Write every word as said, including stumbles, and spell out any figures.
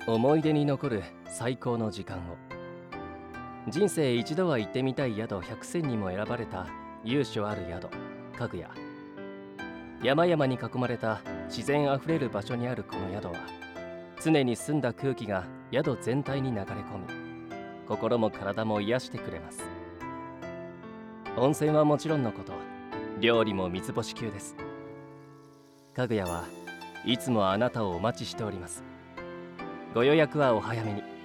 思い出に残る最高の時間を。人生一度は行ってみたい宿ひゃく選にも選ばれた由緒ある宿、かぐや。山々に囲まれた自然あふれる場所にあるこの宿は、常に澄んだ空気が宿全体に流れ込み、心も体も癒してくれます。温泉はもちろんのこと、料理も三つ星級です。かぐやはいつもあなたをお待ちしております。ご予約はお早めに。